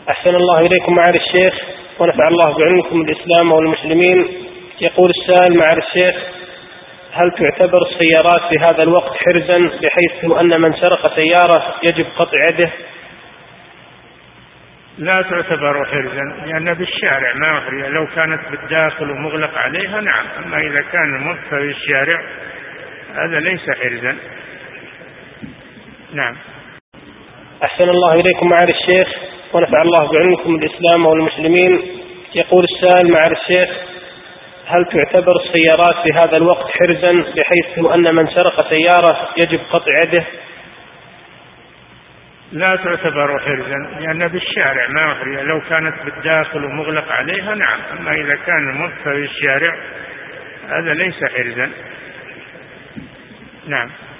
أحسن الله إليكم معالي الشيخ ونفع الله بعلمكم الإسلام والمسلمين. يقول السائل معالي الشيخ: هل تعتبر السيارات في هذا الوقت حرزا بحيث أن من سرق سيارة يجب قطع يده؟ لا تعتبر حرزا لأن بالشارع ما أحرز. لو كانت بالداخل ومغلق عليها نعم، أما إذا كان الموقف في الشارع هذا ليس حرزا. نعم. أحسن الله إليكم معالي الشيخ ونفع الله بعلمكم الإسلام والمسلمين. يقول السائل معالي الشيخ: هل تعتبر السيارات في هذا الوقت حرزا بحيث أن من سرق سيارة يجب قطع يده؟ لا تعتبر حرزا لأن بالشارع ما أحرز. لو كانت بالداخل ومغلق عليها نعم، أما إذا كان الموقف في الشارع هذا ليس حرزا. نعم.